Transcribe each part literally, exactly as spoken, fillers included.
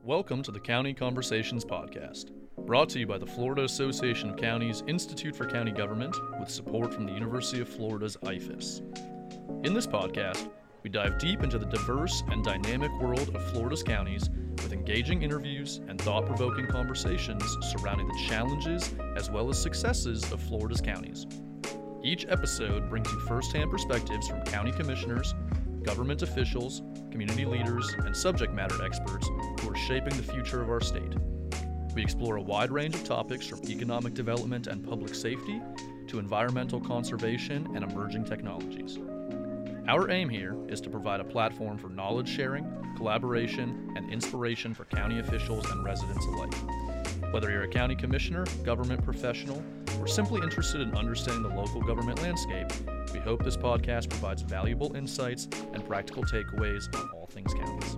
Welcome to the County Conversations Podcast, brought to you by the Florida Association of Counties Institute for County Government with support from the University of Florida's I F A S. In this podcast, we dive deep into the diverse and dynamic world of Florida's counties with engaging interviews and thought-provoking conversations surrounding the challenges as well as successes of Florida's counties. Each episode brings you first-hand perspectives from county commissioners, government officials, community leaders, and subject matter experts who are shaping the future of our state. We explore a wide range of topics from economic development and public safety to environmental conservation and emerging technologies. Our aim here is to provide a platform for knowledge sharing, collaboration, and inspiration for county officials and residents alike. Whether you're a county commissioner, government professional, or simply interested in understanding the local government landscape, we hope this podcast provides valuable insights and practical takeaways on all things counties.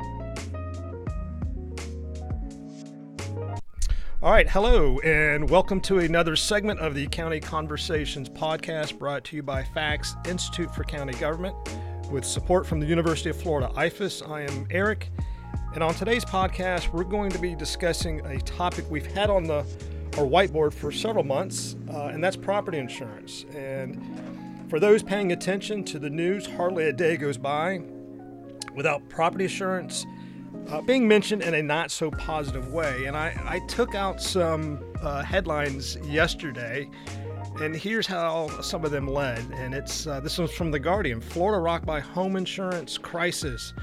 All right, hello, and welcome to another segment of the County Conversations podcast brought to you by FACTS, Institute for County Government, with support from the University of Florida I F A S. I am Eric, and on today's podcast, we're going to be discussing a topic we've had on the our whiteboard for several months, uh, and that's property insurance. And for those paying attention to the news, hardly a day goes by without property insurance uh, being mentioned in a not so positive way. And I, I took out some uh, headlines yesterday, and here's how some of them led. And it's uh, this one's from The Guardian. Florida rocked by home insurance crisis.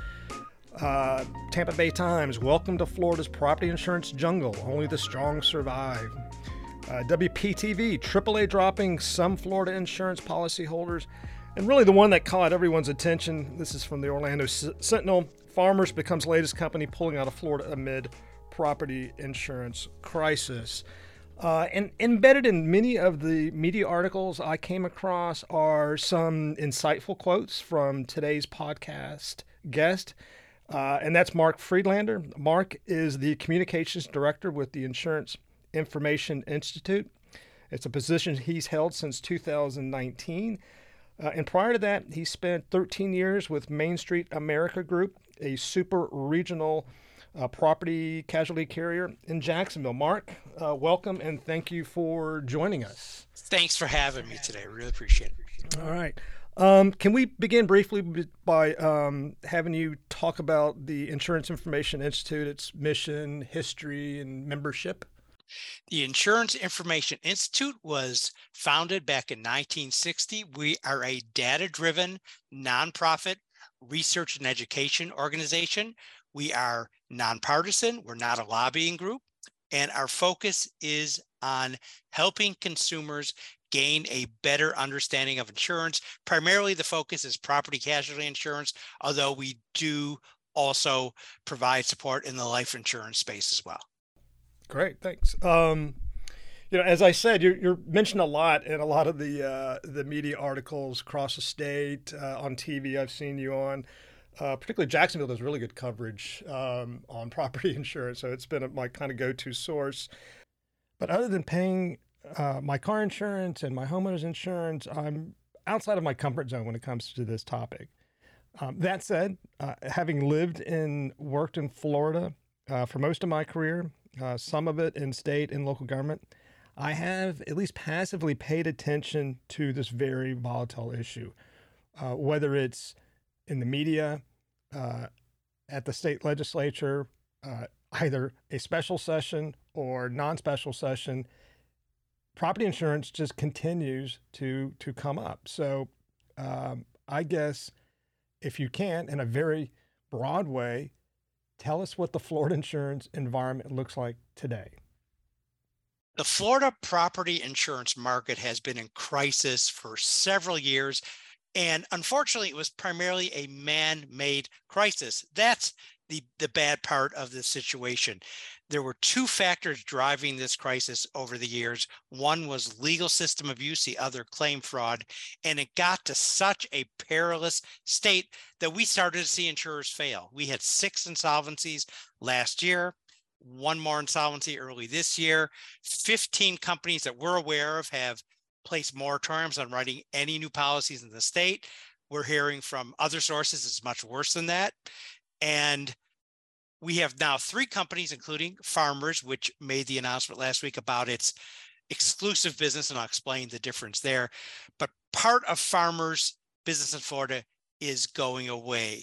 Uh, Tampa Bay Times, welcome to Florida's property insurance jungle. Only the strong survive. Uh, W P T V, triple A dropping some Florida insurance policyholders. And really the one that caught everyone's attention, this is from the Orlando Sentinel. Farmers becomes latest company pulling out of Florida amid property insurance crisis. Uh, and embedded in many of the media articles I came across are some insightful quotes from today's podcast guest. Uh, and that's Mark Friedlander. Mark is the communications director with the Insurance Information Institute. It's a position he's held since two thousand nineteen. Uh, and prior to that, he spent thirteen years with Main Street America Group, a super regional uh, property casualty carrier in Jacksonville. Mark, uh, welcome and thank you for joining us. Thanks for having me today. I really appreciate it. All right. Um, can we begin briefly by um, having you talk about the Insurance Information Institute, its mission, history, and membership? The Insurance Information Institute was founded back in nineteen sixty. We are a data-driven, nonprofit research and education organization. We are nonpartisan. We're not a lobbying group. And our focus is on helping consumers gain a better understanding of insurance. Primarily, the focus is property casualty insurance, although we do also provide support in the life insurance space as well. Great, thanks. Um, you know, as I said, you're, you're mentioned a lot in a lot of the uh, the media articles across the state, uh, on T V. I've seen you on. Uh, particularly Jacksonville does really good coverage um, on property insurance, so it's been a, my kind of go-to source. But other than paying Uh, my car insurance and my homeowner's insurance, I'm outside of my comfort zone when it comes to this topic. Um, that said, uh, having lived and worked in Florida uh, for most of my career, uh, some of it in state and local government, I have at least passively paid attention to this very volatile issue, uh, whether it's in the media, uh, at the state legislature, uh, either a special session or non-special session. Property insurance just continues to to come up. So um, I guess if you can, in a very broad way, tell us what the Florida insurance environment looks like today. The Florida property insurance market has been in crisis for several years, and unfortunately, it was primarily a man-made crisis. That's the, the bad part of the situation. There were two factors driving this crisis over the years. One was legal system abuse, the other claim fraud, and it got to such a perilous state that we started to see insurers fail. We had six insolvencies last year, one more insolvency early this year. fifteen companies that we're aware of have placed moratoriums on writing any new policies in the state. We're hearing from other sources it's much worse than that. And we have now three companies, including Farmers, which made the announcement last week about its exclusive business, and I'll explain the difference there. But part of Farmers' business in Florida is going away.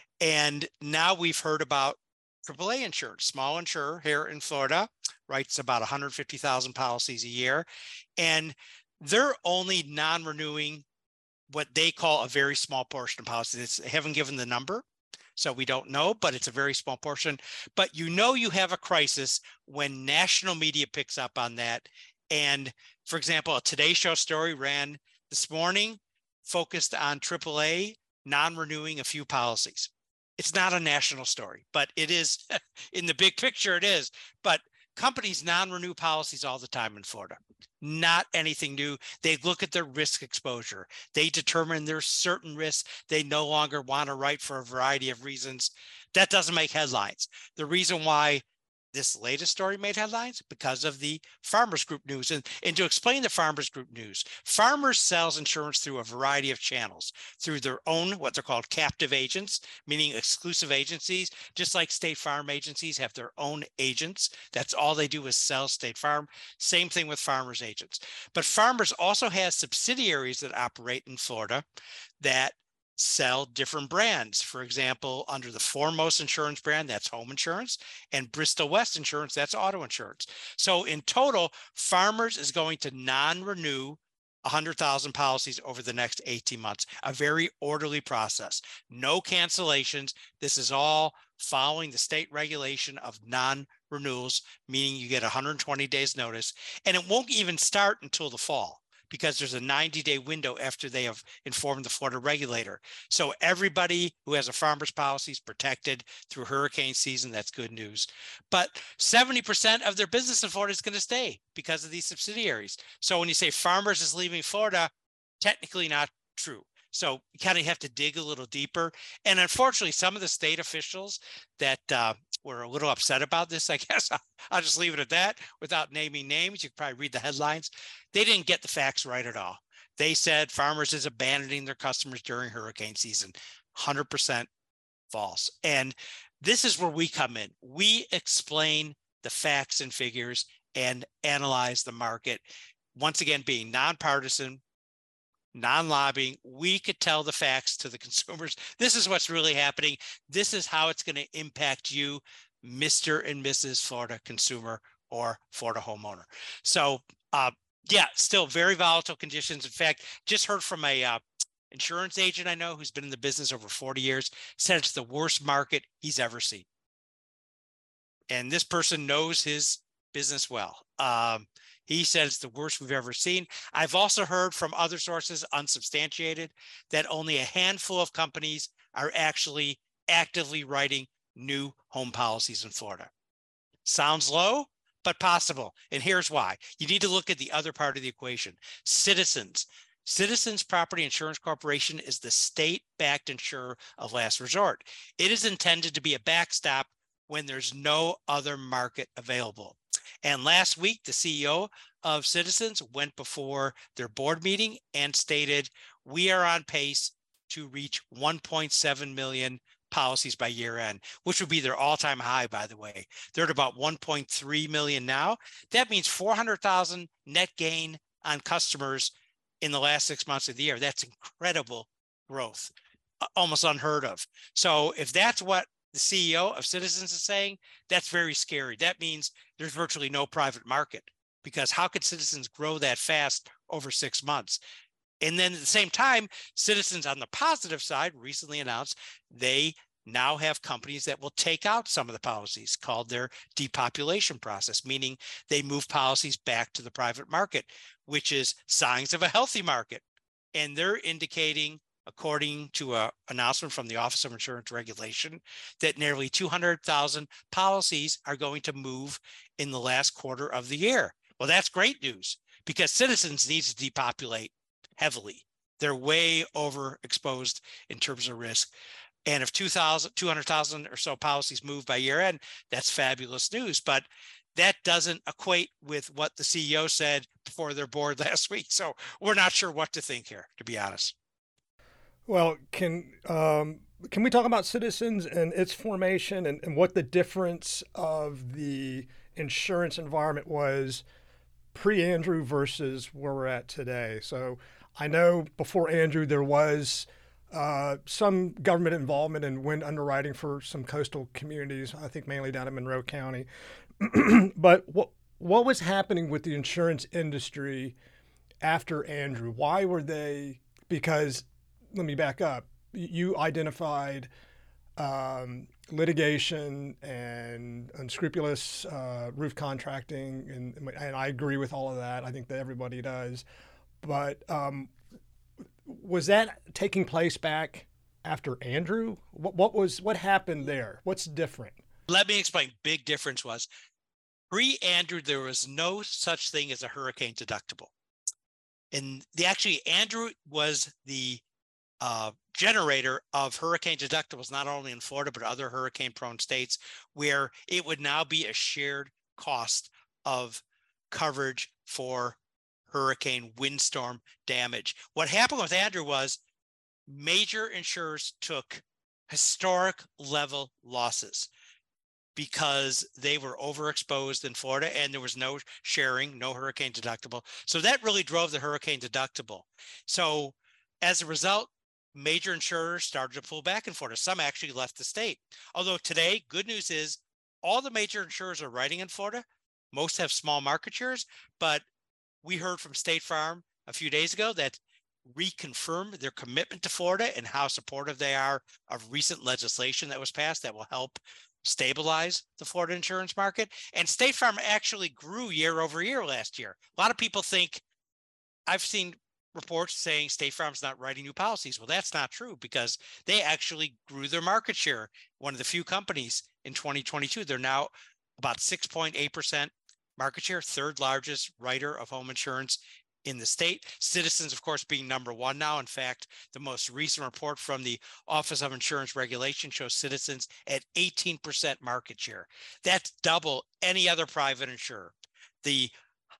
And now we've heard about triple A insurance, small insurer here in Florida, writes about one hundred fifty thousand policies a year. And they're only non-renewing what they call a very small portion of policies. They haven't given the number, so we don't know, but it's a very small portion. But you know you have a crisis when national media picks up on that. And for example, a Today Show story ran this morning, focused on triple A non-renewing a few policies. It's not a national story, but it is in the big picture, it is. But companies non-renew policies all the time in Florida. Not anything new. They look at their risk exposure. They determine there's certain risks they no longer want to write for a variety of reasons. That doesn't make headlines. The reason why this latest story made headlines because of the Farmers Group news. And, and to explain the Farmers Group news, Farmers sells insurance through a variety of channels, through their own, what they're called captive agents, meaning exclusive agencies, just like State Farm agencies have their own agents. That's all they do is sell State Farm. Same thing with Farmers agents. But Farmers also has subsidiaries that operate in Florida that sell different brands. For example, under the Foremost Insurance brand, that's home insurance, and Bristol West Insurance, that's auto insurance. So in total, Farmers is going to non-renew one hundred thousand policies over the next eighteen months, a very orderly process. No cancellations. This is all following the state regulation of non-renewals, meaning you get one hundred twenty days notice, and it won't even start until the fall, because there's a ninety day window after they have informed the Florida regulator. So everybody who has a Farmers policy is protected through hurricane season. That's good news. But seventy percent of their business in Florida is going to stay because of these subsidiaries. So when you say Farmers is leaving Florida, technically not true. So you kind of have to dig a little deeper. And unfortunately, some of the state officials that uh, were a little upset about this, I guess I'll, I'll just leave it at that without naming names. You can probably read the headlines. They didn't get the facts right at all. They said Farmers is abandoning their customers during hurricane season. one hundred percent false. And this is where we come in. We explain the facts and figures and analyze the market. Once again, being nonpartisan, non-lobbying, we could tell the facts to the consumers. This is what's really happening. This is how it's going to impact you, Mister and Missus Florida consumer or Florida homeowner. So, uh, yeah, still very volatile conditions. In fact, just heard from a uh, insurance agent I know who's been in the business over forty years, said it's the worst market he's ever seen. And this person knows his business well. Um, He said it's the worst we've ever seen. I've also heard from other sources, unsubstantiated, that only a handful of companies are actually actively writing new home policies in Florida. Sounds low, but possible. And here's why. You need to look at the other part of the equation. Citizens. Citizens Property Insurance Corporation is the state-backed insurer of last resort. It is intended to be a backstop when there's no other market available. And last week, the C E O of Citizens went before their board meeting and stated, we are on pace to reach one point seven million policies by year end, which would be their all-time high, by the way. They're at about one point three million now. That means four hundred thousand net gain on customers in the last six months of the year. That's incredible growth, almost unheard of. So if that's what the C E O of Citizens is saying, that's very scary. That means there's virtually no private market, because how could Citizens grow that fast over six months? And then at the same time, Citizens on the positive side recently announced they now have companies that will take out some of the policies, called their depopulation process, meaning they move policies back to the private market, which is signs of a healthy market. And they're indicating, according to an announcement from the Office of Insurance Regulation, that nearly two hundred thousand policies are going to move in the last quarter of the year. Well, that's great news, because Citizens needs to depopulate heavily. They're way overexposed in terms of risk. And if two hundred thousand or so policies move by year end, that's fabulous news. But that doesn't equate with what the C E O said before their board last week. So we're not sure what to think here, to be honest. Well, can um, can we talk about Citizens and its formation and, and what the difference of the insurance environment was pre-Andrew versus where we're at today? So I know before Andrew there was uh, some government involvement in wind underwriting for some coastal communities, I think mainly down in Monroe County. But what what was happening with the insurance industry after Andrew? Why were they? Because let me back up. You identified um, litigation and unscrupulous uh, roof contracting, and, and I agree with all of that. I think that everybody does. But um, was that taking place back after Andrew? What, what was what happened there? What's different? Let me explain. Big difference was pre-Andrew, there was no such thing as a hurricane deductible. And the actually Andrew was the uh, generator of hurricane deductibles, not only in Florida, but other hurricane prone states, where it would now be a shared cost of coverage for hurricane windstorm damage. What happened with Andrew was major insurers took historic level losses because they were overexposed in Florida and there was no sharing, no hurricane deductible. So that really drove the hurricane deductible. So as a result, major insurers started to pull back in Florida. Some actually left the state. Although today, good news is all the major insurers are writing in Florida. Most have small market shares, but we heard from State Farm a few days ago that reconfirmed their commitment to Florida and how supportive they are of recent legislation that was passed that will help stabilize the Florida insurance market. And State Farm actually grew year over year last year. A lot of people think, I've seen reports saying State Farm's not writing new policies. Well, that's not true because they actually grew their market share. One of the few companies in twenty twenty-two, they're now about six point eight percent market share, third largest writer of home insurance in the state. Citizens, of course, being number one now. In fact, the most recent report from the Office of Insurance Regulation shows Citizens at eighteen percent market share. That's double any other private insurer. The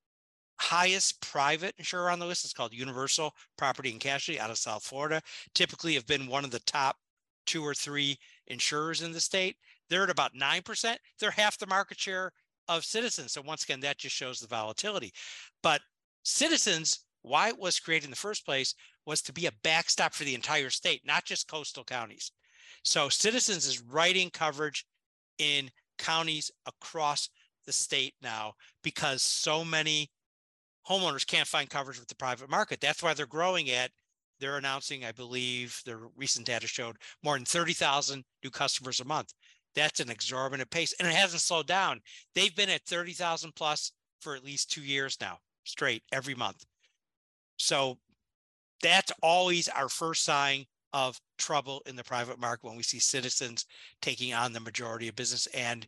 highest private insurer on the list is called Universal Property and Casualty out of South Florida, typically have been one of the top two or three insurers in the state. They're at about nine percent. They're half the market share of Citizens. So once again, that just shows the volatility. But Citizens, why it was created in the first place, was to be a backstop for the entire state, not just coastal counties. So Citizens is writing coverage in counties across the state now because so many homeowners can't find coverage with the private market. That's why they're growing at, they're announcing, I believe their recent data showed more than thirty thousand new customers a month. That's an exorbitant pace and it hasn't slowed down. They've been at thirty thousand plus for at least two years now, straight every month. So that's always our first sign of trouble in the private market when we see Citizens taking on the majority of business and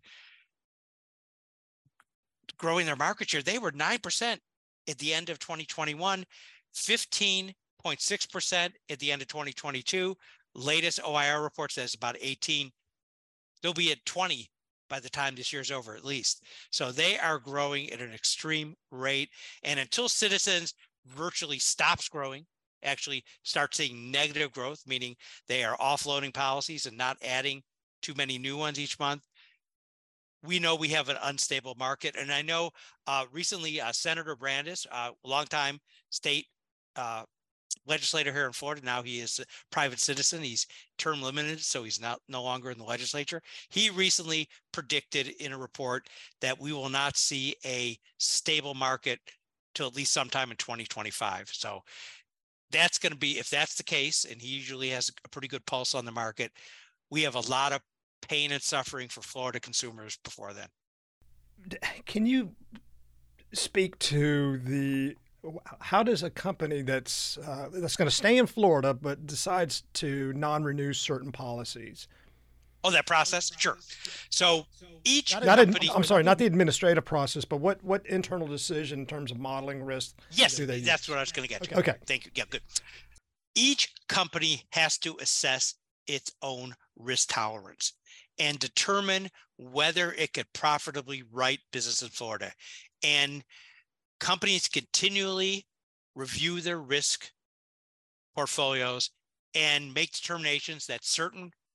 growing their market share. They were nine percent at the end of twenty twenty-one, fifteen point six percent at the end of twenty twenty-two. Latest O I R report says about eighteen. They'll be at twenty by the time this year's over, at least. So they are growing at an extreme rate. And until Citizens virtually stops growing, actually start seeing negative growth, meaning they are offloading policies and not adding too many new ones each month, we know we have an unstable market. And I know uh, recently uh, Senator Brandes, a uh, longtime state uh, legislator here in Florida, now he is a private citizen. He's term limited, so he's not no longer in the legislature. He recently predicted in a report that we will not see a stable market till at least sometime in twenty twenty-five. So that's going to be, if that's the case, and he usually has a pretty good pulse on the market, we have a lot of pain and suffering for Florida consumers before then. Can you speak to the, how does a company that's uh, that's going to stay in Florida but decides to non-renew certain policies? Oh, that process? Sure. So each not company... Ad, I'm sorry, not the administrative process, but what, what internal decision in terms of modeling risk yes, do they that's use? what I was going to get to. Okay. Thank you. Yeah, good. Each company has to assess its own risk tolerance and determine whether it could profitably write business in Florida. And companies continually review their risk portfolios and make determinations that certain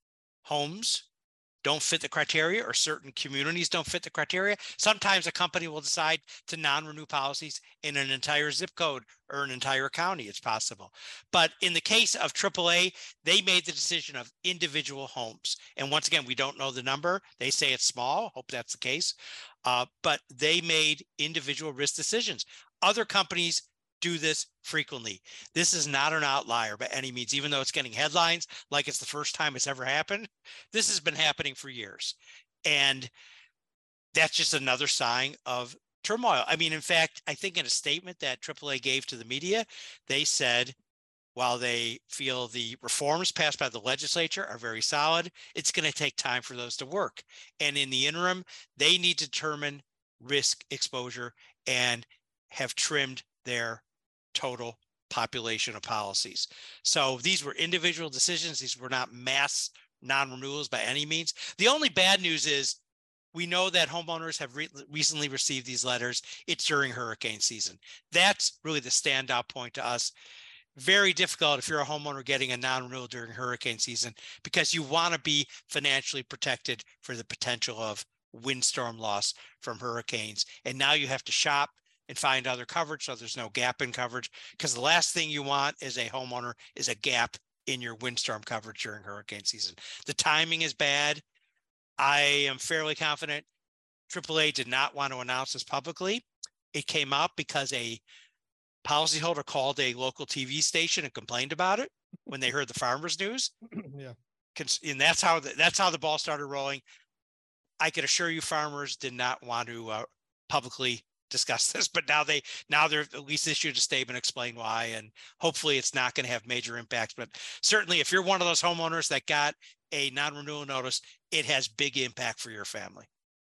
homes don't fit the criteria or certain communities don't fit the criteria. Sometimes a company will decide to non-renew policies in an entire zip code or an entire county. It's possible. But in the case of triple A, they made the decision of individual homes. And once again, we don't know the number. They say it's small. Hope that's the case. Uh, but they made individual risk decisions. Other companies do this frequently. This is not an outlier by any means, even though it's getting headlines like it's the first time it's ever happened. This has been happening for years. And that's just another sign of turmoil. I mean, in fact, I think in a statement that triple A gave to the media, they said, while they feel the reforms passed by the legislature are very solid, it's going to take time for those to work. And in the interim, they need to determine risk exposure and have trimmed their total population of policies. So these were individual decisions. These were not mass non-renewals by any means. The only bad news is we know that homeowners have re- recently received these letters. It's during hurricane season. That's really the standout point to us. Very difficult if you're a homeowner getting a non-renewal during hurricane season because you want to be financially protected for the potential of windstorm loss from hurricanes. And now you have to shop and find other coverage so there's no gap in coverage, because the last thing you want as a homeowner is a gap in your windstorm coverage during hurricane season. The timing is bad. I am fairly confident triple A did not want to announce this publicly. It came out because a policyholder called a local T V station and complained about it when they heard the farmers news. Yeah. And that's how the, that's how the ball started rolling. I can assure you farmers did not want to uh, publicly discuss this, but now they now they're at least issued a statement, explain why, and hopefully it's not going to have major impacts. But certainly if you're one of those homeowners that got a non-renewal notice, it has big impact for your family.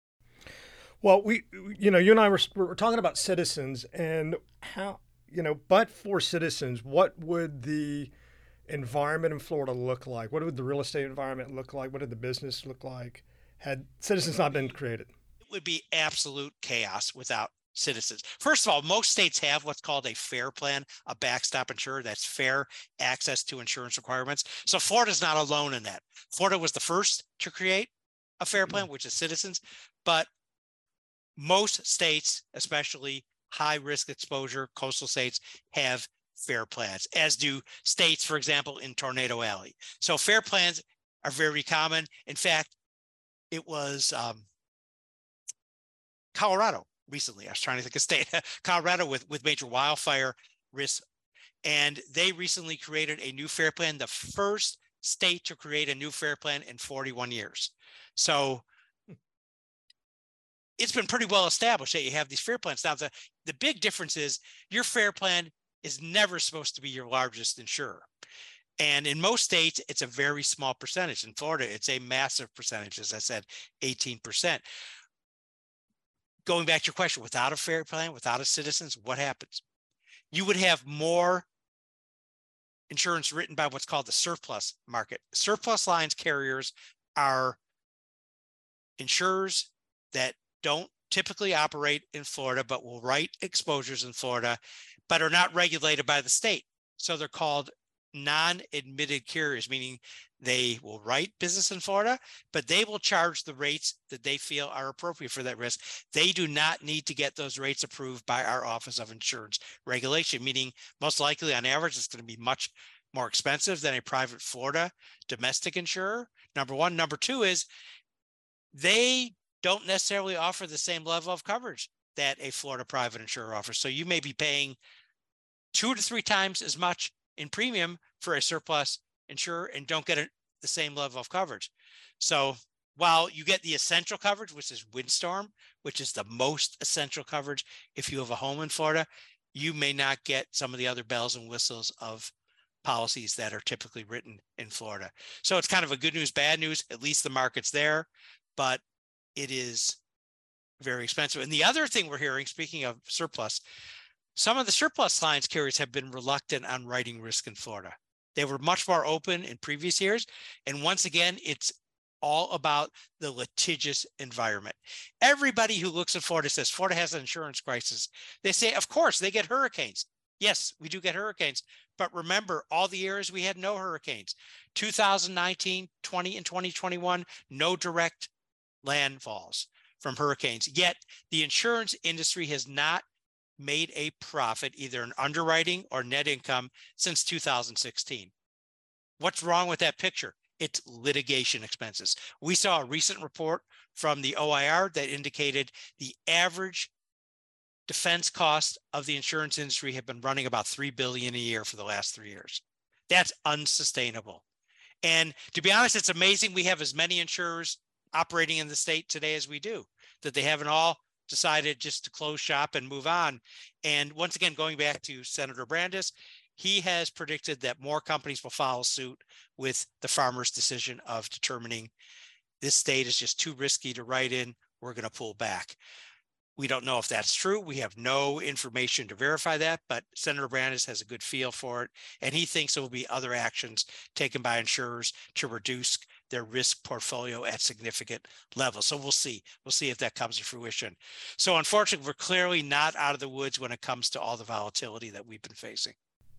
Well, we, you know, you and I were, were talking about Citizens and how, you know, but for Citizens, what would the environment in Florida look like? What would the real estate environment look like? What did the business look like had Citizens not been created? It would be absolute chaos without Citizens. First of all, most states have what's called a FAIR plan, a backstop insurer. That's fair access to insurance requirements. So Florida's not alone in that. Florida was the first to create a FAIR plan, which is Citizens, but most states, especially high risk exposure coastal states, have FAIR plans, as do states, for example, in Tornado Alley. So FAIR plans are very common. In fact, it was um, Colorado recently. I was trying to think of state, Colorado with, with major wildfire risk. And they recently created a new FAIR plan, the first state to create a new FAIR plan in forty-one years. So it's been pretty well established that you have these FAIR plans. Now, the, the big difference is your FAIR plan is never supposed to be your largest insurer. And in most states, it's a very small percentage. In Florida, it's a massive percentage, as I said, eighteen percent. Going back to your question, without a FAIR plan, without a Citizens, what happens? You would have more insurance written by what's called the surplus market. Surplus lines carriers are insurers that don't typically operate in Florida, but will write exposures in Florida, but are not regulated by the state. So they're called non-admitted carriers, meaning they will write business in Florida, but they will charge the rates that they feel are appropriate for that risk. They do not need to get those rates approved by our Office of Insurance Regulation, meaning most likely on average, it's going to be much more expensive than a private Florida domestic insurer. Number one. Number two is they don't necessarily offer the same level of coverage that a Florida private insurer offers. So you may be paying two to three times as much in premium for a surplus insurer and don't get a, the same level of coverage. So while you get the essential coverage, which is windstorm, which is the most essential coverage if you have a home in Florida, you may not get some of the other bells and whistles of policies that are typically written in Florida. So it's kind of a good news, bad news. At least the market's there, but it is very expensive. And the other thing we're hearing, speaking of surplus, some of the surplus lines carriers have been reluctant on writing risk in Florida. They were much more open in previous years. And once again, it's all about the litigious environment. Everybody who looks at Florida says Florida has an insurance crisis. They say, of course, they get hurricanes. Yes, we do get hurricanes, but remember all the years we had no hurricanes. two thousand nineteen, twenty, and twenty twenty-one, no direct landfalls from hurricanes. Yet the insurance industry has not made a profit, either in underwriting or net income, since two thousand sixteen. What's wrong with that picture? It's litigation expenses. We saw a recent report from the O I R that indicated the average defense costs of the insurance industry have been running about three billion dollars a year for the last three years. That's unsustainable. And to be honest, it's amazing we have as many insurers operating in the state today as we do, that they haven't all decided just to close shop and move on. And once again, going back to Senator Brandes, he has predicted that more companies will follow suit with the farmer's decision of determining this state is just too risky to write in, we're going to pull back. We don't know if that's true. We have no information to verify that, but Senator Brandes has a good feel for it, and he thinks there will be other actions taken by insurers to reduce their risk portfolio at significant levels. So we'll see. We'll see if that comes to fruition. So unfortunately, we're clearly not out of the woods when it comes to all the volatility that we've been facing.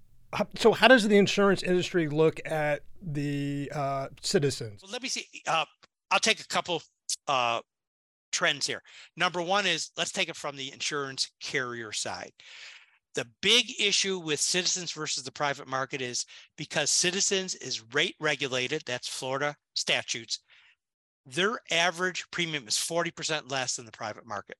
So how does the insurance industry look at the uh, citizens? Well, let me see. Uh, I'll take a couple uh, trends here. Number one is, let's take it from the insurance carrier side. The big issue with Citizens versus the private market is because Citizens is rate regulated, that's Florida statutes, their average premium is forty percent less than the private market.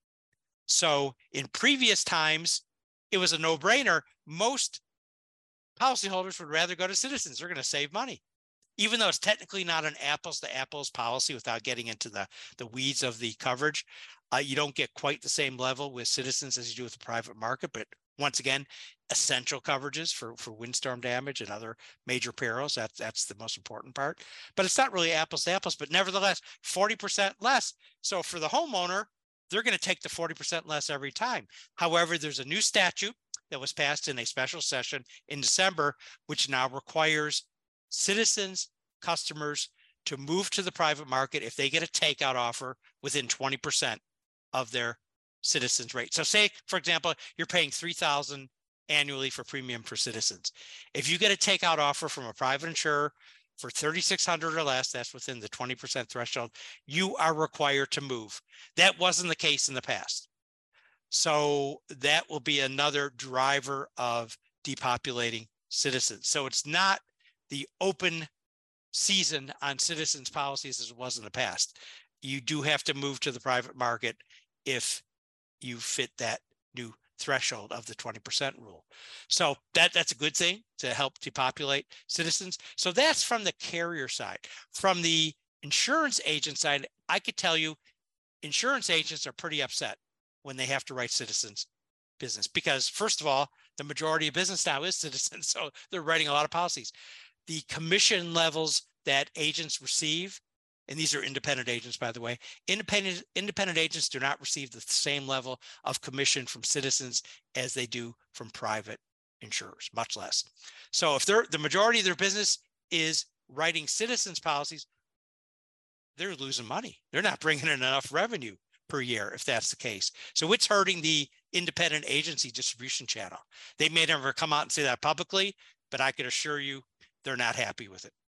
So in previous times, it was a no-brainer. Most policyholders would rather go to Citizens. They're going to save money. Even though it's technically not an apples to apples policy, without getting into the, the weeds of the coverage, uh, you don't get quite the same level with Citizens as you do with the private market. But once again, essential coverages for, for windstorm damage and other major perils, that's, that's the most important part. But it's not really apples to apples, but nevertheless, forty percent less. So for the homeowner, they're going to take the forty percent less every time. However, there's a new statute that was passed in a special session in December, which now requires Citizens customers to move to the private market if they get a takeout offer within twenty percent of their Citizens rate. So say, for example, you're paying three thousand dollars annually for premium for Citizens. If you get a takeout offer from a private insurer for thirty-six hundred dollars or less, that's within the twenty percent threshold, you are required to move. That wasn't the case in the past. So that will be another driver of depopulating Citizens. So it's not the open season on Citizens policies as it was in the past. You do have to move to the private market if you fit that new threshold of the twenty percent rule. So that, that's a good thing to help depopulate Citizens. So that's from the carrier side. From the insurance agent side, I could tell you insurance agents are pretty upset when they have to write Citizens business because, first of all, the majority of business now is Citizens, so they're writing a lot of policies. The commission levels that agents receive, and these are independent agents, by the way, independent independent agents do not receive the same level of commission from Citizens as they do from private insurers, much less. So if they're the majority of their business is writing Citizens policies, they're losing money. They're not bringing in enough revenue per year if that's the case. So it's hurting the independent agency distribution channel. They may never come out and say that publicly, but I can assure you they're not happy with it.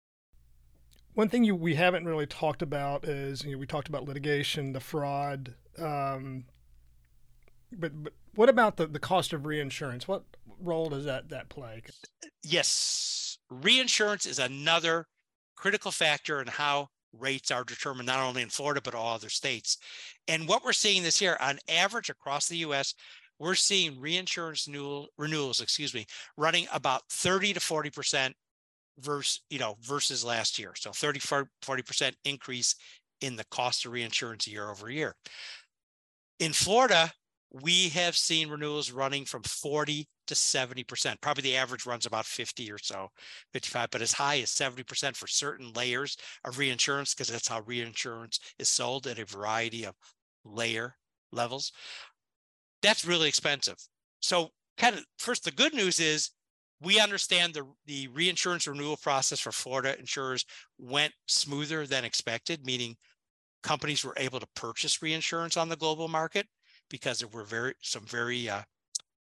One thing you, we haven't really talked about is, you know, we talked about litigation, the fraud, um, but, but what about the, the cost of reinsurance? What role does that, that play? Yes, reinsurance is another critical factor in how rates are determined, not only in Florida, but all other states. And what we're seeing this year, on average across the U S, we're seeing reinsurance renewal, renewals, excuse me, running about thirty to forty percent versus, you know, versus last year. So thirty, forty percent increase in the cost of reinsurance year over year. In Florida, we have seen renewals running from forty to seventy percent. Probably the average runs about fifty or so, fifty-five, but as high as seventy percent for certain layers of reinsurance, because that's how reinsurance is sold at a variety of layer levels. That's really expensive. So kind of first, the good news is we understand the, the reinsurance renewal process for Florida insurers went smoother than expected, meaning companies were able to purchase reinsurance on the global market because there were very some very uh,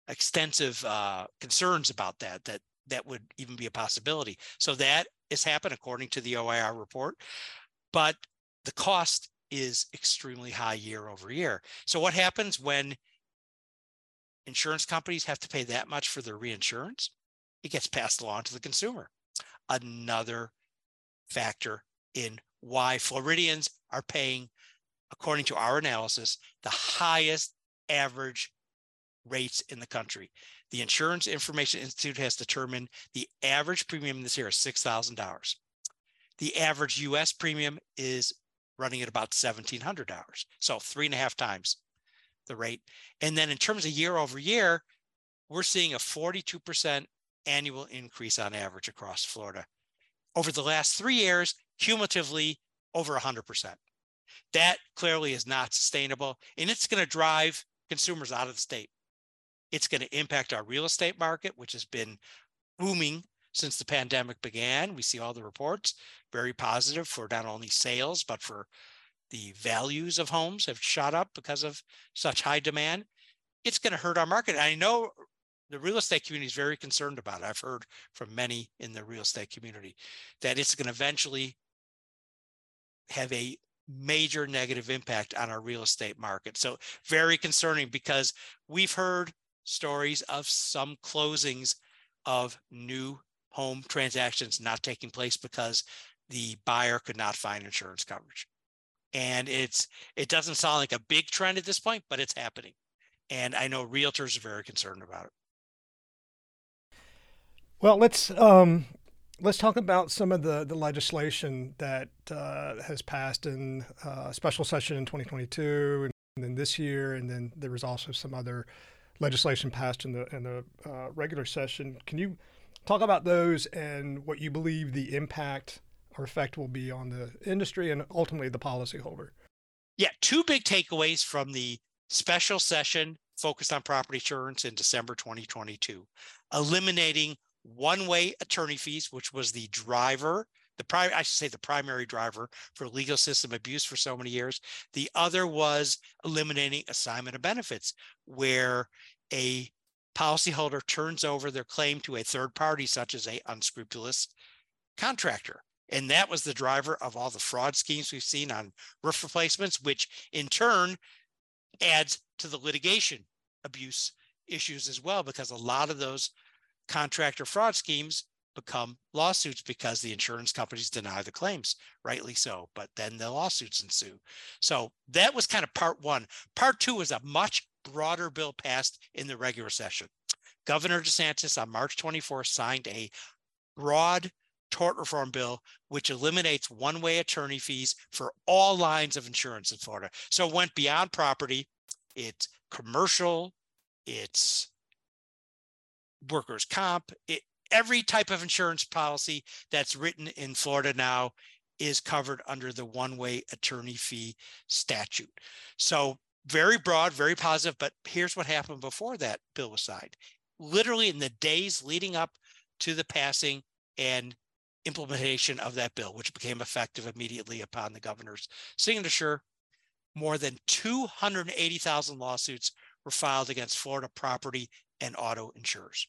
extensive uh, concerns about that, that that would even be a possibility. So that has happened according to the O I R report, but the cost is extremely high year over year. So what happens when insurance companies have to pay that much for their reinsurance? It gets passed along to the consumer. Another factor in why Floridians are paying, according to our analysis, the highest average rates in the country. The Insurance Information Institute has determined the average premium this year is six thousand dollars. The average U S premium is running at about seventeen hundred dollars. So three and a half times the rate. And then in terms of year over year, we're seeing a forty-two percent annual increase on average across Florida. Over the last three years, cumulatively over one hundred percent. That clearly is not sustainable, and it's going to drive consumers out of the state. It's going to impact our real estate market, which has been booming since the pandemic began. We see all the reports, very positive for not only sales, but for the values of homes have shot up because of such high demand. It's going to hurt our market. I know the real estate community is very concerned about it. I've heard from many in the real estate community that it's going to eventually have a major negative impact on our real estate market. So very concerning, because we've heard stories of some closings of new home transactions not taking place because the buyer could not find insurance coverage. And it's it doesn't sound like a big trend at this point, but it's happening. And I know realtors are very concerned about it. Well, let's um, let's talk about some of the, the legislation that uh, has passed in uh, special session in twenty twenty-two, and then this year, and then there was also some other legislation passed in the in the uh, regular session. Can you talk about those and what you believe the impact or effect will be on the industry and ultimately the policyholder? Yeah, two big takeaways from the special session focused on property insurance in December twenty twenty-two. Eliminating one-way attorney fees, which was the driver, the pri- I should say the primary driver for legal system abuse for so many years. The other was eliminating assignment of benefits, where a policyholder turns over their claim to a third party, such as a unscrupulous contractor. And that was the driver of all the fraud schemes we've seen on roof replacements, which in turn adds to the litigation abuse issues as well, because a lot of those contractor fraud schemes become lawsuits because the insurance companies deny the claims, rightly so, but then the lawsuits ensue. So that was kind of part one. Part two is a much broader bill passed in the regular session. Governor DeSantis on March twenty-fourth signed a broad tort reform bill which eliminates one-way attorney fees for all lines of insurance in Florida. So it went beyond property. It's commercial, it's workers' comp, it, every type of insurance policy that's written in Florida now is covered under the one-way attorney fee statute. So very broad, very positive, but here's what happened before that bill was signed. Literally in the days leading up to the passing and implementation of that bill, which became effective immediately upon the governor's signature, more than two hundred eighty thousand lawsuits were filed against Florida property and auto insurers.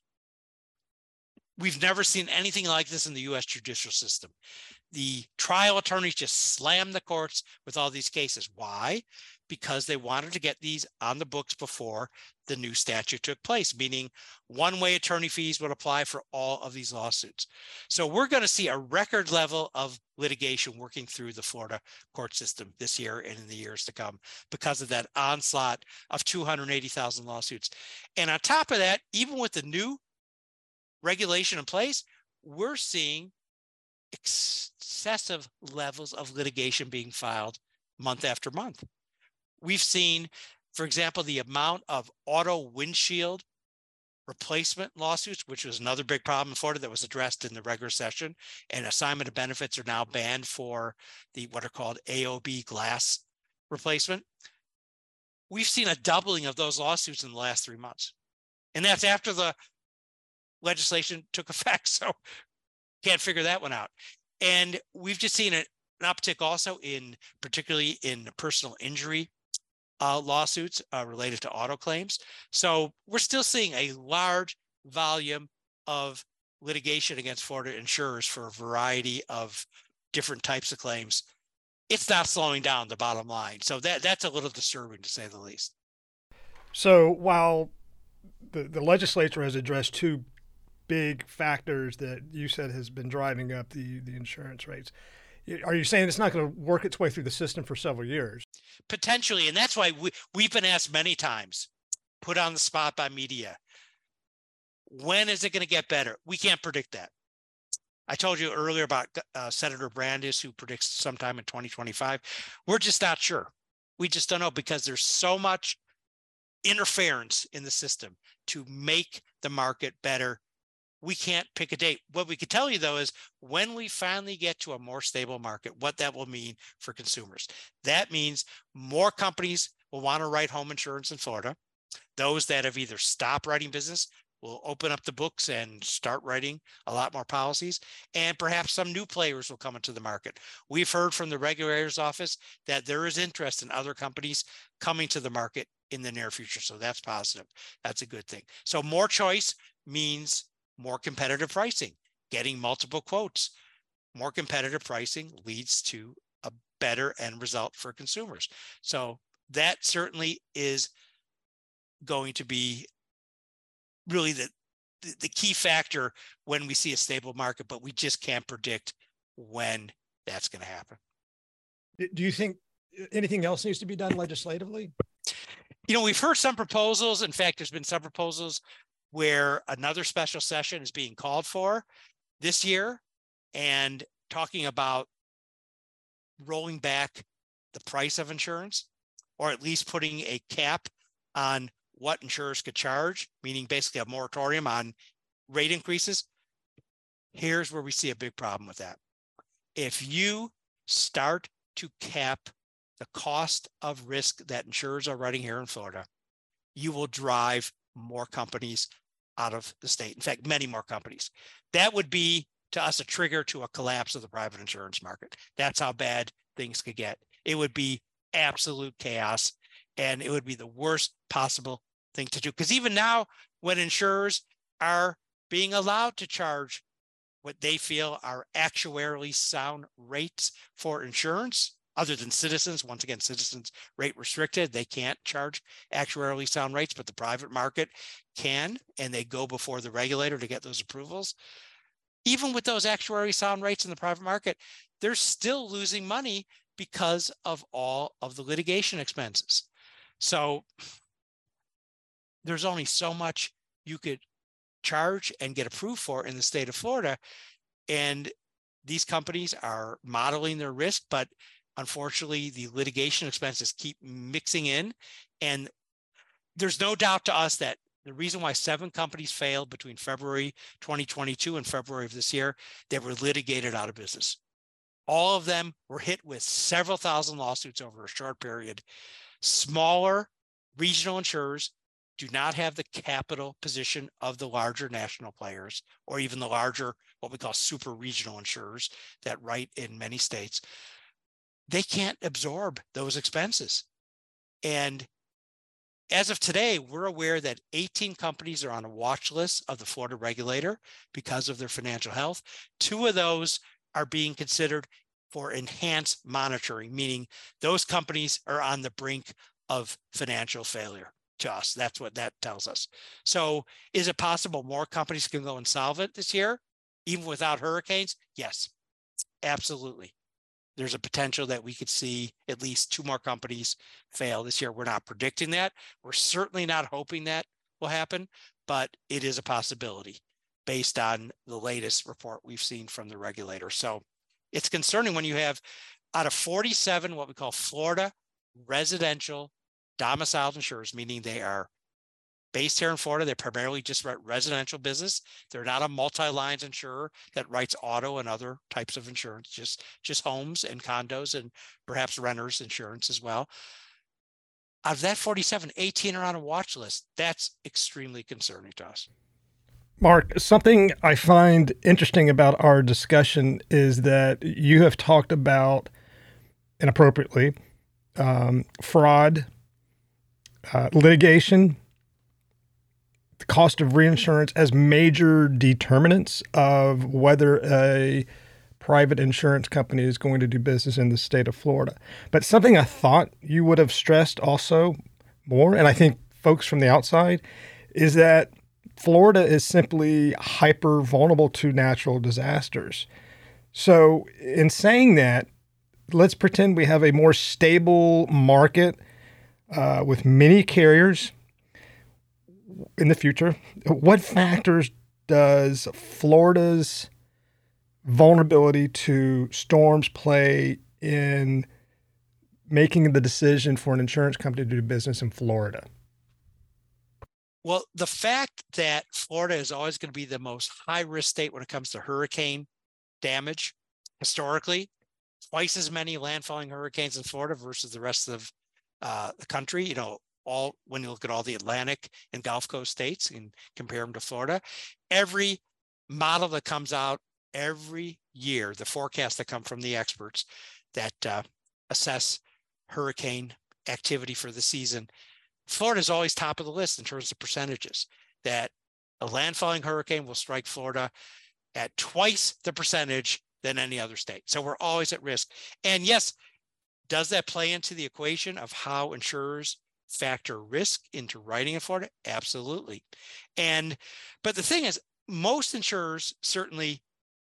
We've never seen anything like this in the U S judicial system. The trial attorneys just slammed the courts with all these cases. Why? Because they wanted to get these on the books before the new statute took place, meaning one-way attorney fees would apply for all of these lawsuits. So we're going to see a record level of litigation working through the Florida court system this year and in the years to come because of that onslaught of two hundred eighty thousand lawsuits. And on top of that, even with the new regulation in place, we're seeing excessive levels of litigation being filed month after month. We've seen, for example, the amount of auto windshield replacement lawsuits, which was another big problem in Florida that was addressed in the regular session, and assignment of benefits are now banned for the what are called A O B glass replacement. We've seen a doubling of those lawsuits in the last three months. And that's after the legislation took effect. So can't figure that one out. And we've just seen an uptick also in, particularly in personal injury uh, lawsuits uh, related to auto claims. So we're still seeing a large volume of litigation against Florida insurers for a variety of different types of claims. It's not slowing down, the bottom line. So that that's a little disturbing, to say the least. So while the, the legislature has addressed two big factors that you said has been driving up the, the insurance rates, are you saying it's not going to work its way through the system for several years? Potentially, and that's why we, we've been asked many times, put on the spot by media, when is it going to get better? We can't predict that. I told you earlier about uh, Senator Brandes, who predicts sometime in twenty twenty-five. We're just not sure. We just don't know, because there's so much interference in the system to make the market better. We can't pick a date. What we could tell you, though, is when we finally get to a more stable market, what that will mean for consumers. That means more companies will want to write home insurance in Florida. Those that have either stopped writing business will open up the books and start writing a lot more policies, and perhaps some new players will come into the market. We've heard from the regulator's office that there is interest in other companies coming to the market in the near future. So that's positive. That's a good thing. So more choice means more competitive pricing, getting multiple quotes. More competitive pricing leads to a better end result for consumers. So that certainly is going to be really the, the key factor when we see a stable market, but we just can't predict when that's going to happen. Do you think anything else needs to be done legislatively? You know, we've heard some proposals. In fact, there's been some proposals where another special session is being called for this year, and talking about rolling back the price of insurance, or at least putting a cap on what insurers could charge, meaning basically a moratorium on rate increases. Here's where we see a big problem with that. If you start to cap the cost of risk that insurers are writing here in Florida, you will drive more companies out of the state. In fact, many more companies. That would be, to us, a trigger to a collapse of the private insurance market. That's how bad things could get. It would be absolute chaos, and it would be the worst possible thing to do. Because even now, when insurers are being allowed to charge what they feel are actuarially sound rates for insurance, other than Citizens, once again, Citizens rate restricted, they can't charge actuarially sound rates, but the private market can, and they go before the regulator to get those approvals. Even with those actuarially sound rates in the private market, they're still losing money because of all of the litigation expenses. So there's only so much you could charge and get approved for in the state of Florida. And these companies are modeling their risk, but unfortunately, the litigation expenses keep mixing in. And there's no doubt to us that the reason why seven companies failed between February twenty twenty-two and February of this year, they were litigated out of business. All of them were hit with several thousand lawsuits over a short period. Smaller regional insurers do not have the capital position of the larger national players, or even the larger, what we call super regional insurers that write in many states. They can't absorb those expenses. And as of today, we're aware that eighteen companies are on a watch list of the Florida regulator because of their financial health. Two of those are being considered for enhanced monitoring, meaning those companies are on the brink of financial failure to us. That's what that tells us. So is it possible more companies can go insolvent this year, even without hurricanes? Yes, absolutely. There's a potential that we could see at least two more companies fail this year. We're not predicting that. We're certainly not hoping that will happen, but it is a possibility based on the latest report we've seen from the regulator. So it's concerning when you have, out of forty-seven, what we call Florida residential domiciled insurers, meaning they are based here in Florida. They primarily just write residential business. They're not a multi-lines insurer that writes auto and other types of insurance, just, just homes and condos and perhaps renters insurance as well. Out of that forty-seven, eighteen are on a watch list. That's extremely concerning to us. Mark, something I find interesting about our discussion is that you have talked about, inappropriately, um, fraud uh, litigation, the cost of reinsurance as major determinants of whether a private insurance company is going to do business in the state of Florida. But something I thought you would have stressed also more, and I think folks from the outside, is that Florida is simply hyper vulnerable to natural disasters. So in saying that, let's pretend we have a more stable market uh, with many carriers in the future. What factors does Florida's vulnerability to storms play in making the decision for an insurance company to do business in Florida? Well, the fact that Florida is always going to be the most high-risk state when it comes to hurricane damage, historically, twice as many landfalling hurricanes in Florida versus the rest of uh, the country. You know, all when you look at all the Atlantic and Gulf Coast states and compare them to Florida, every model that comes out every year, the forecasts that come from the experts that uh, assess hurricane activity for the season, Florida is always top of the list in terms of percentages, that a landfalling hurricane will strike Florida at twice the percentage than any other state. So we're always at risk. And yes, does that play into the equation of how insurers factor risk into writing in Florida? Absolutely. And, but the thing is, most insurers certainly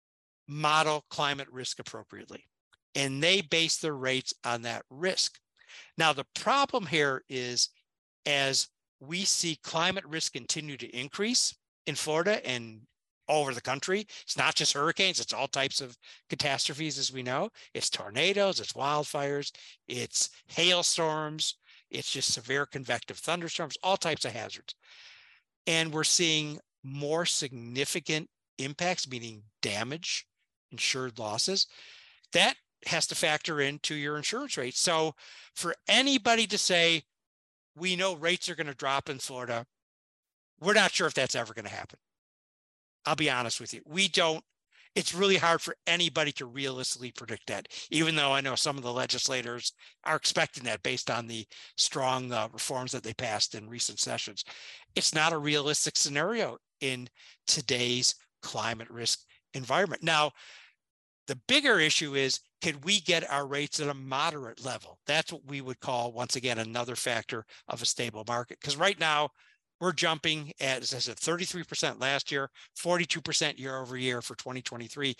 model climate risk appropriately, and they base their rates on that risk. Now, the problem here is, as we see climate risk continue to increase in Florida and all over the country, it's not just hurricanes, it's all types of catastrophes, as we know. It's tornadoes, it's wildfires, it's hailstorms, it's just severe convective thunderstorms, all types of hazards. And we're seeing more significant impacts, meaning damage, insured losses. That has to factor into your insurance rate. So for anybody to say, we know rates are going to drop in Florida, we're not sure if that's ever going to happen. I'll be honest with you. We don't, it's really hard for anybody to realistically predict that, even though I know some of the legislators are expecting that based on the strong uh, reforms that they passed in recent sessions. It's not a realistic scenario in today's climate risk environment. Now, the bigger issue is, can we get our rates at a moderate level? That's what we would call, once again, another factor of a stable market. Because right now, we're jumping at, as I said, thirty-three percent last year, forty-two percent year over year for twenty twenty-three.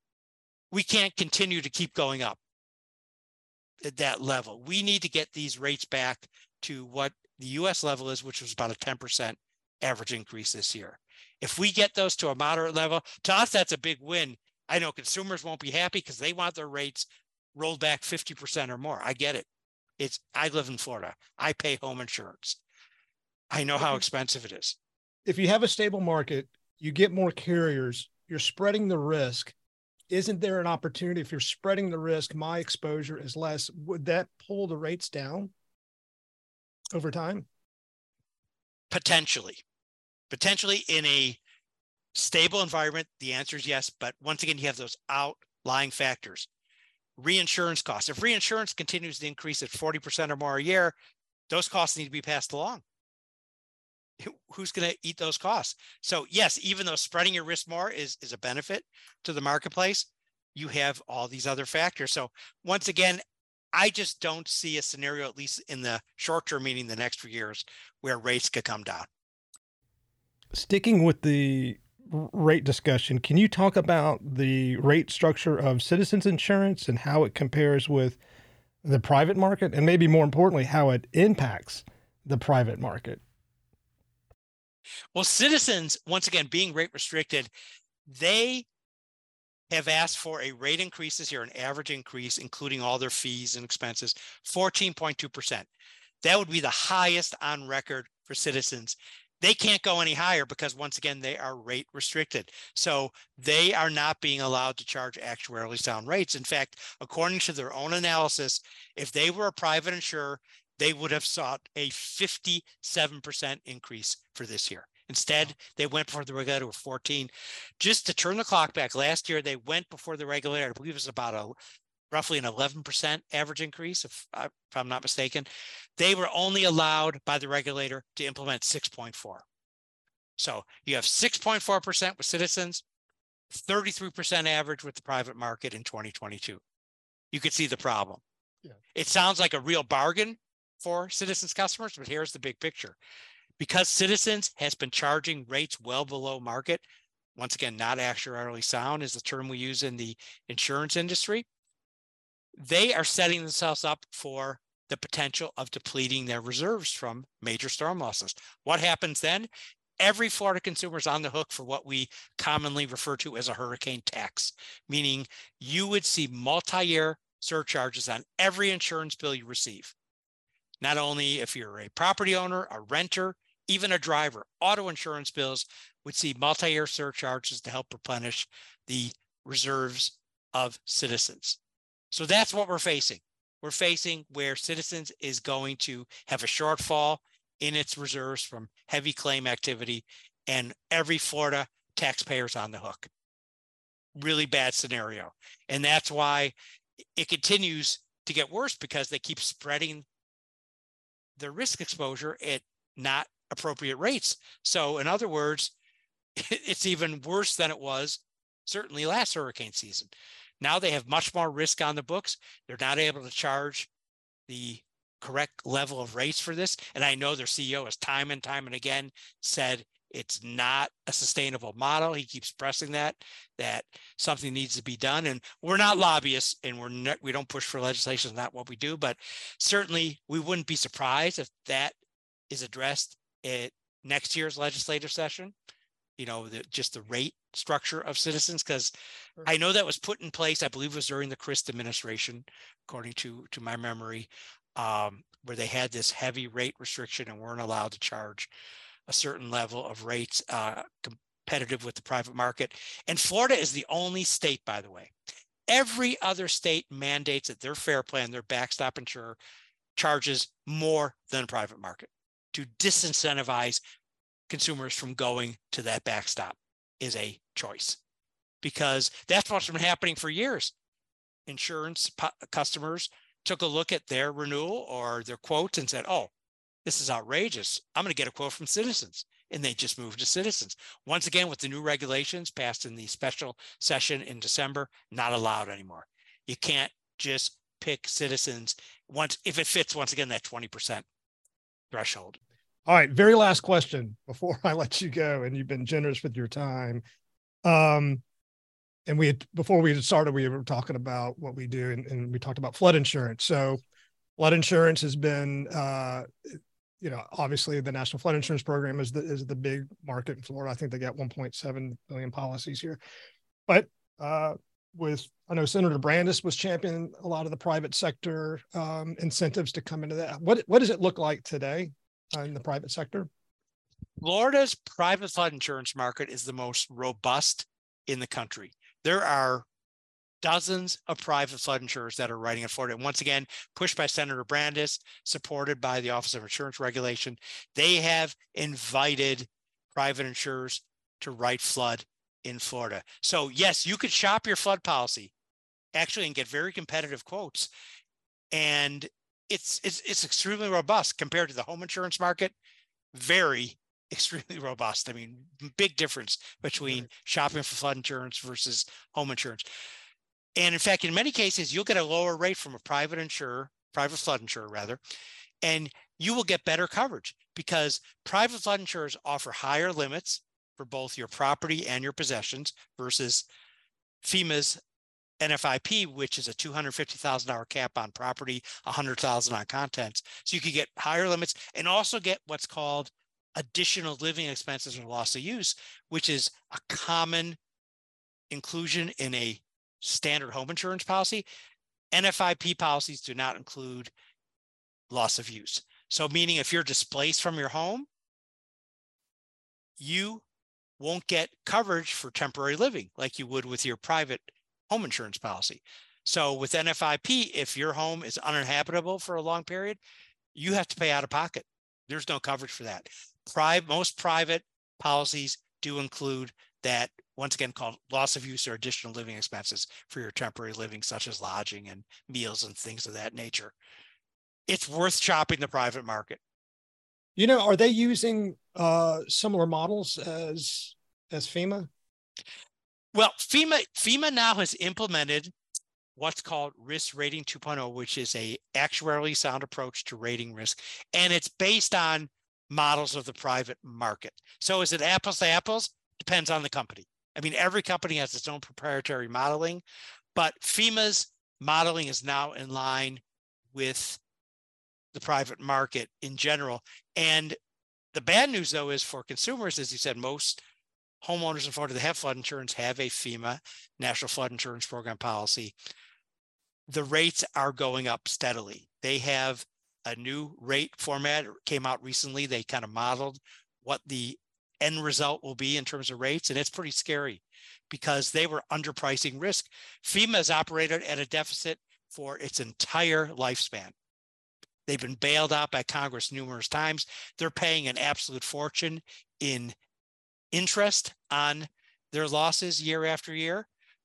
We can't continue to keep going up at that level. We need to get these rates back to what the U S level is, which was about a ten percent average increase this year. If we get those to a moderate level, to us, that's a big win. I know consumers won't be happy because they want their rates rolled back fifty percent or more. I get it. It's, I live in Florida. I pay home insurance. I know how expensive it is. If you have a stable market, you get more carriers, you're spreading the risk. Isn't there an opportunity, if you're spreading the risk, my exposure is less, would that pull the rates down over time? Potentially. Potentially in a stable environment, the answer is yes. But once again, you have those outlying factors. Reinsurance costs. If reinsurance continues to increase at forty percent or more a year, those costs need to be passed along. Who's going to eat those costs? So yes, even though spreading your risk more is, is a benefit to the marketplace, you have all these other factors. So once again, I just don't see a scenario, at least in the short term, meaning the next few years, where rates could come down. Sticking with the rate discussion, can you talk about the rate structure of Citizens Insurance and how it compares with the private market, and maybe more importantly, how it impacts the private market? Well, Citizens, once again, being rate restricted, they have asked for a rate increase this year, an average increase, including all their fees and expenses, fourteen point two percent. That would be the highest on record for Citizens. They can't go any higher because, once again, they are rate restricted. So they are not being allowed to charge actuarially sound rates. In fact, according to their own analysis, if they were a private insurer, they would have sought a fifty-seven percent increase for this year. Instead, they went before the regulator with fourteen. Just to turn the clock back, last year, they went before the regulator, I believe it was about a roughly an eleven percent average increase, if, I, if I'm not mistaken. They were only allowed by the regulator to implement six point four. So you have six point four percent with Citizens, thirty-three percent average with the private market in twenty twenty-two. You could see the problem. Yeah. It sounds like a real bargain for Citizens customers, but here's the big picture. Because Citizens has been charging rates well below market, once again, not actuarially sound is the term we use in the insurance industry, they are setting themselves up for the potential of depleting their reserves from major storm losses. What happens then? Every Florida consumer is on the hook for what we commonly refer to as a hurricane tax, meaning you would see multi-year surcharges on every insurance bill you receive. Not only if you're a property owner, a renter, even a driver, auto insurance bills would see multi-year surcharges to help replenish the reserves of Citizens. So that's what we're facing. We're facing where Citizens is going to have a shortfall in its reserves from heavy claim activity, and every Florida taxpayer's on the hook. Really bad scenario. And that's why it continues to get worse, because they keep spreading their risk exposure at not appropriate rates. So in other words, it's even worse than it was certainly last hurricane season. Now they have much more risk on the books. They're not able to charge the correct level of rates for this. And I know their C E O has time and time and again said it's not a sustainable model. He keeps pressing that, that something needs to be done. And we're not lobbyists, and we're not, we don't push for legislation. It's not what we do, but certainly we wouldn't be surprised if that is addressed at next year's legislative session. You know, the, just the rate structure of Citizens, because sure. I know that was put in place, I believe it was during the Crist administration, according to, to my memory, um, where they had this heavy rate restriction and weren't allowed to charge a certain level of rates uh, competitive with the private market. And Florida is the only state, by the way. Every other state mandates that their FAIR Plan, their backstop insurer, charges more than private market to disincentivize consumers from going to that backstop is a choice, because that's what's been happening for years. Insurance po- customers took a look at their renewal or their quotes and said, oh, this is outrageous. I'm going to get a quote from Citizens. And they just moved to Citizens. Once again, with the new regulations passed in the special session in December, not allowed anymore. You can't just pick Citizens once if it fits, once again, that twenty percent threshold. All right. Very last question before I let you go, and you've been generous with your time. Um, and we had, before we started, we were talking about what we do, and, and we talked about flood insurance. So flood insurance has been, uh, you know, obviously the National Flood Insurance Program is the, is the big market in Florida. I think they got one point seven million policies here. But uh, with, I know Senator Brandes was championing a lot of the private sector um, incentives to come into that. What, what does it look like today uh, in the private sector? Florida's private flood insurance market is the most robust in the country. There are dozens of private flood insurers that are writing in Florida. And once again, pushed by Senator Brandes, supported by the Office of Insurance Regulation. They have invited private insurers to write flood in Florida. So yes, you could shop your flood policy actually and get very competitive quotes. And it's, it's, it's extremely robust compared to the home insurance market. Very extremely robust. I mean, big difference between shopping for flood insurance versus home insurance. And in fact, in many cases, you'll get a lower rate from a private insurer, private flood insurer rather, and you will get better coverage because private flood insurers offer higher limits for both your property and your possessions versus FEMA's N F I P, which is a two hundred fifty thousand dollars cap on property, one hundred thousand dollars on contents. So you could get higher limits and also get what's called additional living expenses or loss of use, which is a common inclusion in a standard home insurance policy. N F I P policies do not include loss of use. So meaning if you're displaced from your home, you won't get coverage for temporary living like you would with your private home insurance policy. So with N F I P, if your home is uninhabitable for a long period, you have to pay out of pocket. There's no coverage for that. Pri- most private policies do include that, once again, called loss of use or additional living expenses for your temporary living, such as lodging and meals and things of that nature. It's worth shopping the private market. You know, are they using uh, similar models as as FEMA? Well, FEMA FEMA now has implemented what's called Risk Rating two point oh, which is a actuarially sound approach to rating risk, and it's based on models of the private market. So is it apples to apples? Depends on the company. I mean, every company has its own proprietary modeling, but FEMA's modeling is now in line with the private market in general. And the bad news, though, is for consumers, as you said, most homeowners in Florida that have flood insurance have a FEMA, National Flood Insurance Program policy. The rates are going up steadily. They have a new rate format, came out recently. They kind of modeled what the end result will be in terms of rates, and it's pretty scary because they were underpricing risk. FEMA has operated at a deficit for its entire lifespan. They've been bailed out by Congress numerous times. They're paying an absolute fortune in interest on their losses year after year.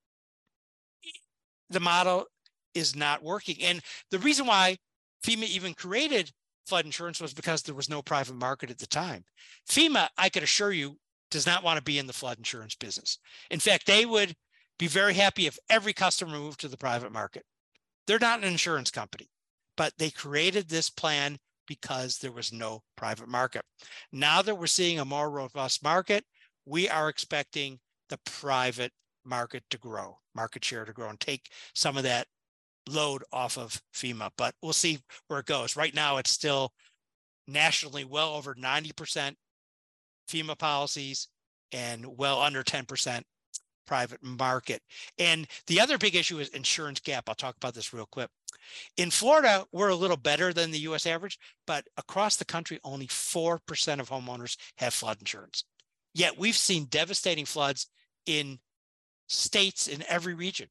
The model is not working. And the reason why FEMA even created flood insurance was because there was no private market at the time. FEMA, I can assure you, does not want to be in the flood insurance business. In fact, they would be very happy if every customer moved to the private market. They're not an insurance company, but they created this plan because there was no private market. Now that we're seeing a more robust market, we are expecting the private market to grow, market share to grow, and take some of that load off of FEMA. But we'll see where it goes. Right now, it's still nationally well over ninety percent FEMA policies and well under ten percent private market. And the other big issue is insurance gap. I'll talk about this real quick. In Florida, we're a little better than the U S average, but across the country, only four percent of homeowners have flood insurance. Yet we've seen devastating floods in states in every region.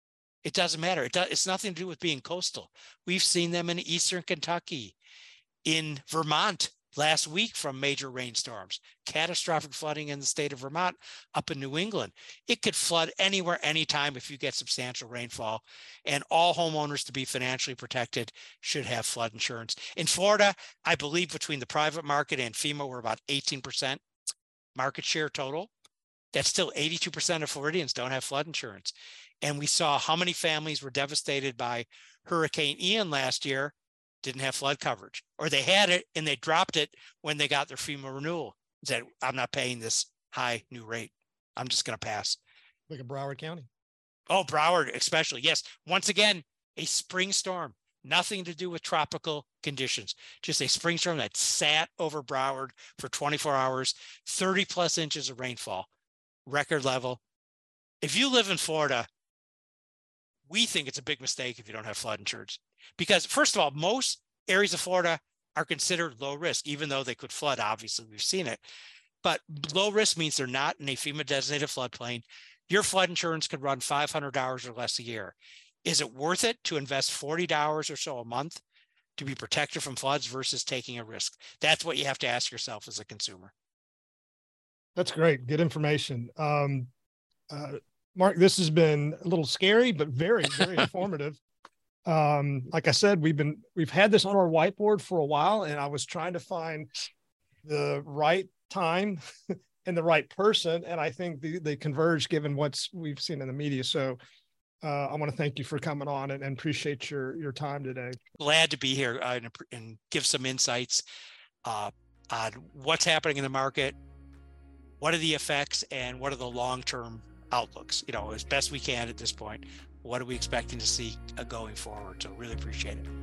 It doesn't matter. It does, it's nothing to do with being coastal. We've seen them in eastern Kentucky, in Vermont last week from major rainstorms, catastrophic flooding in the state of Vermont, up in New England. It could flood anywhere, anytime if you get substantial rainfall. And all homeowners, to be financially protected, should have flood insurance. In Florida, I believe between the private market and FEMA, we're about eighteen percent market share total. That's still eighty-two percent of Floridians don't have flood insurance. And we saw how many families were devastated by Hurricane Ian last year, didn't have flood coverage, or they had it and they dropped it when they got their FEMA renewal. Said, I'm not paying this high new rate. I'm just going to pass. Look at Broward County. Oh, Broward especially. Yes. Once again, a spring storm, nothing to do with tropical conditions, just a spring storm that sat over Broward for twenty-four hours, thirty plus inches of rainfall, record level. If you live in Florida, we think it's a big mistake if you don't have flood insurance. Because first of all, most areas of Florida are considered low risk, even though they could flood. Obviously, we've seen it. But low risk means they're not in a FEMA designated floodplain. Your flood insurance could run five hundred dollars or less a year. Is it worth it to invest forty dollars or so a month to be protected from floods versus taking a risk? That's what you have to ask yourself as a consumer. That's great. Good information. Um, uh, Mark, this has been a little scary, but very, very informative. Um, like I said, we've been, we've had this on our whiteboard for a while, and I was trying to find the right time and the right person. And I think they, they converge given what's we've seen in the media. So uh, I want to thank you for coming on and, and appreciate your, your time today. Glad to be here uh, and, and give some insights uh, on what's happening in the market, what are the effects, and what are the long-term outlooks, you know, as best we can at this point. What are we expecting to see uh, going forward? So really appreciate it.